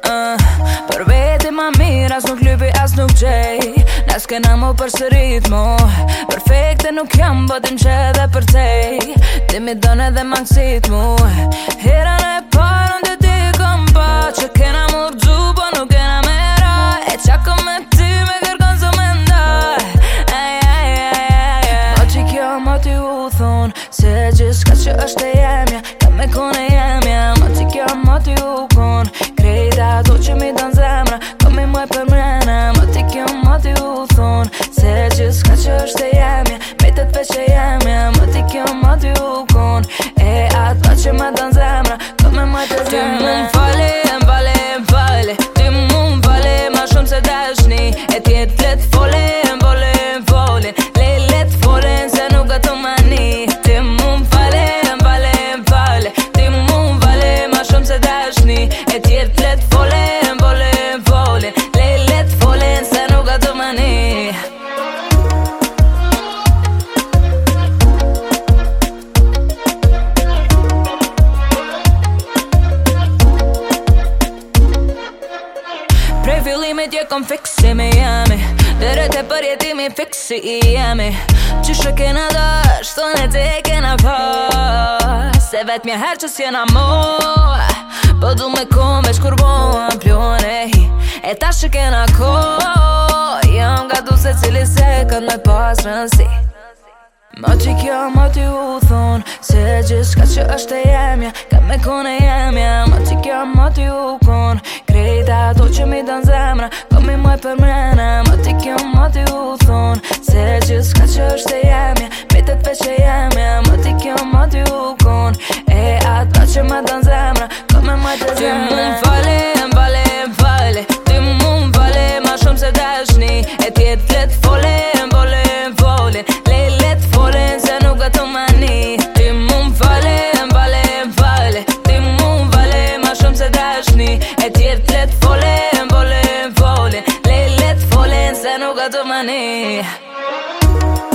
Për veti ma mirë as nuk lypi as nuk gjej. Ne s'kena mu përsërit mu. Perfekte nuk jam, po tim që edhe për tej. Ti mi don edhe mangësit mu. Herën e parë unë ty kom pa që kena mu rëgju, po nuk kena me raj. E qako me ty me kërkon zë me ndaj. Ma që kjo ma ty u thon se gjithka që është e jemja ka me kone jemja. Ma që kjo ma ty u kon krejta ato që mi don zemra ko mi maj për mrena. Ma që kjo ma ty u thon se gjithka që është e jemja me të të veç e jemja. Ma që kjo ma ty u kon e ato që mi don zemra ko mi maj për mrena. Ty mun fale, m'fale, m'fale. Ty mun fale ma shumë se dashni. E tjetë let fole, m'fole, m'fole. Le let fole se nuk ato mani. Ty mun fale, m'fale, m'fale. Ty mun fale ma shumë se dashni. E tjetë let fole, m'fole, m'fole. Le let fole se nuk ato mani. Prej fillimit je kom fiksi me jemi. Dere te përjetimi fiksi i jemi. Qyshe kena dash, thone te kena pa. Se vet mje her që s'jena mo. Po du me kom veç kur boam pljone hi. E ta që kena ko. Jam gatu se cili sekund me pas rënsi. Ma që kjo ma ty u thon se gjithka që është e jemja ka me kone jemja. Ma që kjo ma ty u kon krejta ato që mi don zemra ko mi maj për mrena. Ma që kjo ma ty u thon se gjithka që është e jemja me të të veç e jemja. Ma që kjo ma ty u kon e ato që mi don zemra ko mi maj për mrena. Ty mun fale, m'fale, m'fale. Ty mun fale ma shumë se dashni. E tjetë let fole, m'fole, m'fole. Le let fole se nuk ato mani. Ty mun fale, m'fale, m'fale. Ty mun fale ma shumë se dashni. E tjetë let fole, m'fole, m'fole. Le let fole se nuk ato mani.